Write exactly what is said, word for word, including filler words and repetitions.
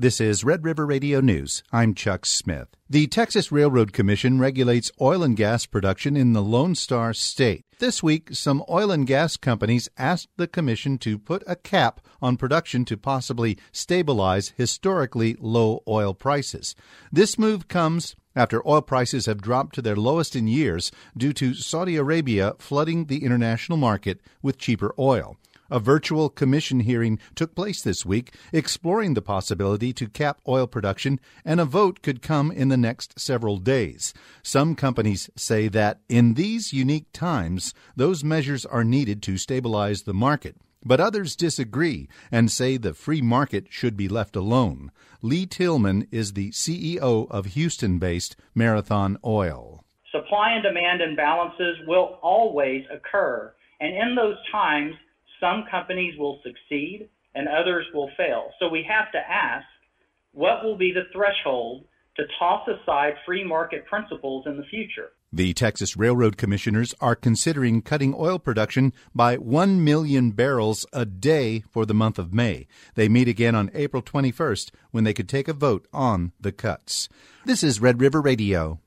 This is Red River Radio News. I'm Chuck Smith. The Texas Railroad Commission regulates oil and gas production in the Lone Star State. This week, some oil and gas companies asked the commission to put a cap on production to possibly stabilize historically low oil prices. This move comes after oil prices have dropped to their lowest in years due to Saudi Arabia flooding the international market with cheaper oil. A virtual commission hearing took place this week exploring the possibility to cap oil production, and a vote could come in the next several days. Some companies say that in these unique times, those measures are needed to stabilize the market. But others disagree and say the free market should be left alone. Lee Tillman is the C E O of Houston-based Marathon Oil. Supply and demand imbalances will always occur, and in those times, some companies will succeed and others will fail. So we have to ask, what will be the threshold to toss aside free market principles in the future? The Texas Railroad Commissioners are considering cutting oil production by one million barrels a day for the month of May. They meet again on April twenty-first when they could take a vote on the cuts. This is Red River Radio.